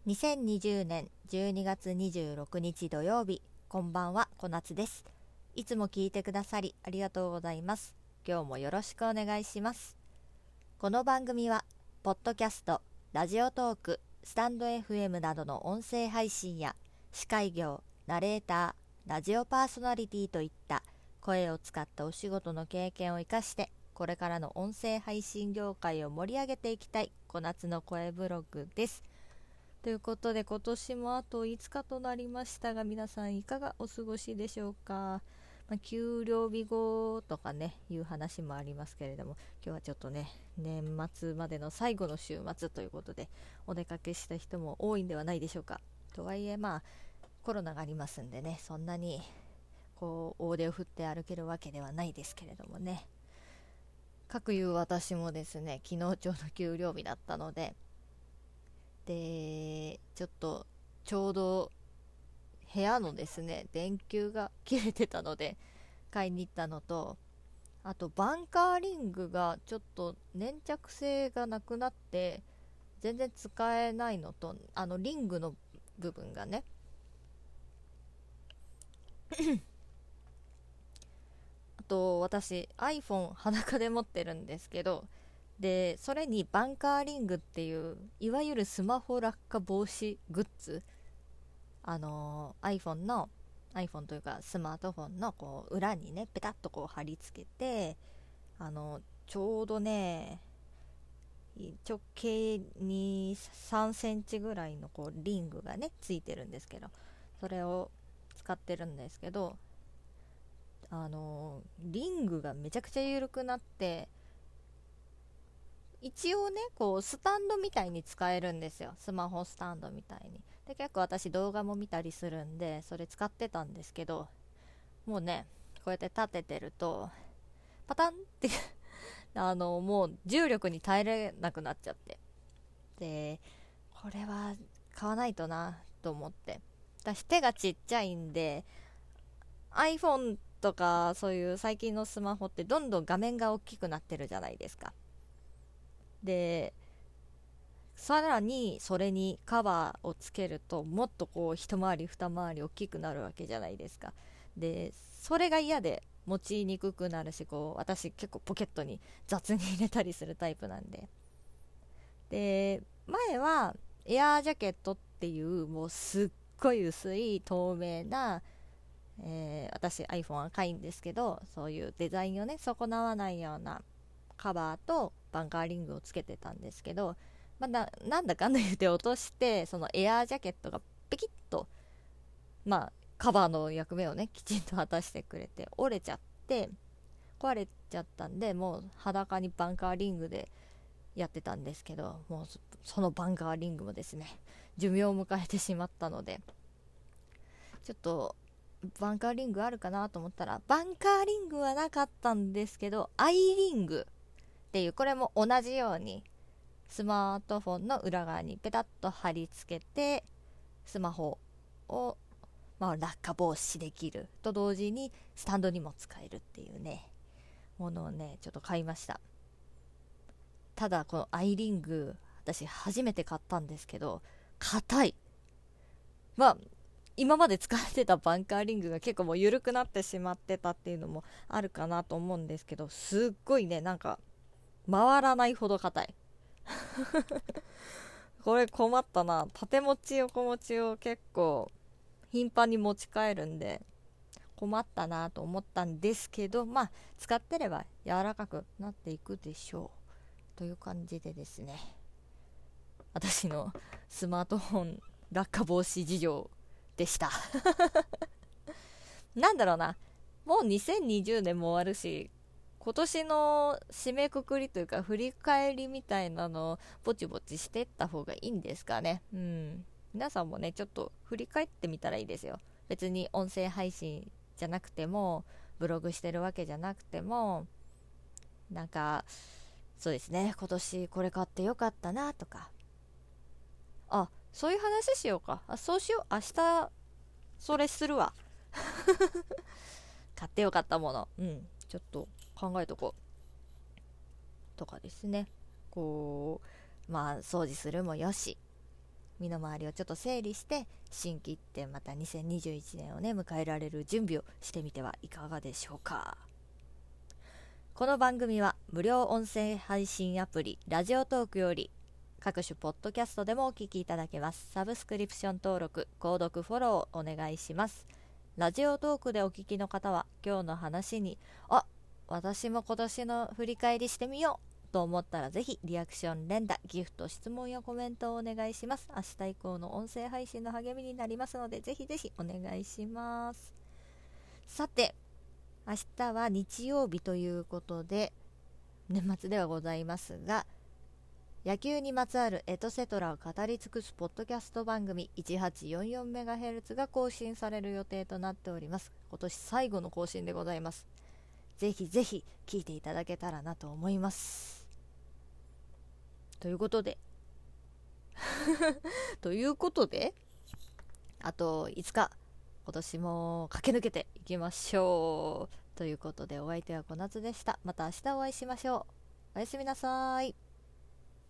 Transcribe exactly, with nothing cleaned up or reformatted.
にせんにじゅうねんじゅうにがつにじゅうろくにち土曜日、こんばんは、こなつです。いつも聞いてくださりありがとうございます。今日もよろしくお願いします。この番組はポッドキャスト、ラジオトーク、スタンド エフエム などの音声配信や司会業、ナレーター、ラジオパーソナリティといった声を使ったお仕事の経験を生かしてこれからの音声配信業界を盛り上げていきたいこなつの声ブログです。ということで、今年もあといつかとなりましたが、皆さんいかがお過ごしでしょうか。まあ、給料日後とかねいう話もありますけれども、今日はちょっとね年末までの最後の週末ということでお出かけした人も多いんではないでしょうか。とはいえまあコロナがありますんでね、そんなにこう大手を振って歩けるわけではないですけれどもね。かくいう私もですね、昨日ちょうど給料日だったのででちょっとちょうど部屋のですね電球が切れてたので買いに行ったのと、あとバンカーリングがちょっと粘着性がなくなって全然使えないのと、あのリングの部分がねあと私 iPhone 裸で持ってるんですけど、でそれにバンカーリングっていういわゆるスマホ落下防止グッズ、あのー iPhone の iPhone というかスマートフォンのこう裏にねペタッとこう貼り付けて、あのちょうどね直径にさんセンチぐらいのこうリングがねついてるんですけど、それを使ってるんですけど、あのリングがめちゃくちゃ緩くなって、一応ねこうスタンドみたいに使えるんですよ、スマホスタンドみたいに。で結構私動画も見たりするんでそれ使ってたんですけど、もうねこうやって立ててるとパタンってあのもう重力に耐えれなくなっちゃって、でこれは買わないとなと思って、私手がちっちゃいんで iPhone とかそういう最近のスマホってどんどん画面が大きくなってるじゃないですか。でさらにそれにカバーをつけるともっとこう一回り二回り大きくなるわけじゃないですか。でそれが嫌で持ちにくくなるし、こう私結構ポケットに雑に入れたりするタイプなんで、で前はエアージャケットっていうもうすっごい薄い透明な、えー私 iPhone 赤いんですけど、そういうデザインをね損なわないようなカバーとバンカーリングをつけてたんですけど、まだなんだかんだ言って落として、そのエアージャケットがペキッとまあカバーの役目をねきちんと果たしてくれて折れちゃって壊れちゃったんで、もう裸にバンカーリングでやってたんですけど、もうそのバンカーリングもですね寿命を迎えてしまったので、ちょっとバンカーリングあるかなと思ったらバンカーリングはなかったんですけど、アイリングっていう、これも同じようにスマートフォンの裏側にペタッと貼り付けてスマホを、まあ、落下防止できると同時にスタンドにも使えるっていうねものをねちょっと買いました。ただこのアイリング私初めて買ったんですけど硬い。まあ今まで使ってたバンカーリングが結構もう緩くなってしまってたっていうのもあるかなと思うんですけど、すっごいねなんか回らないほど硬いこれ困ったな。縦持ち横持ちを結構頻繁に持ち帰るんで困ったなと思ったんですけど、まあ使ってれば柔らかくなっていくでしょうという感じでですね、私のスマートフォン落下防止事情でしたなんだろうな、もうにせんにじゅうねんも終わるし、今年の締めくくりというか振り返りみたいなのをぼちぼちしていった方がいいんですかね。うん、皆さんもねちょっと振り返ってみたらいいですよ。別に音声配信じゃなくてもブログしてるわけじゃなくても、なんかそうですね今年これ買ってよかったなとか、あそういう話しようか、あそうしよう、明日それするわ買ってよかったもの、うんちょっと考えとこうとかですね。こうまあ掃除するもよし、 身の回りをちょっと整理して心機一転またにせんにじゅういちねんをね迎えられる準備をしてみてはいかがでしょうか。この番組は無料音声配信アプリラジオトークより各種ポッドキャストでもお聞きいただけます。サブスクリプション登録、購読、フォローお願いします。ラジオトークでお聞きの方は今日の話にあ、私も今年の振り返りしてみようと思ったらぜひリアクション連打、ギフト、質問やコメントをお願いします。明日以降の音声配信の励みになりますのでぜひぜひお願いします。さて明日は日曜日ということで年末ではございますが、野球にまつわるエトセトラを語り尽くすポッドキャスト番組 いちはちよんよんメガヘルツ が更新される予定となっております。今年最後の更新でございます。ぜひぜひ聞いていただけたらなと思います。ということでということであといつか今年も駆け抜けていきましょうということで、お相手は小夏でした。また明日お会いしましょう。おやすみなさい。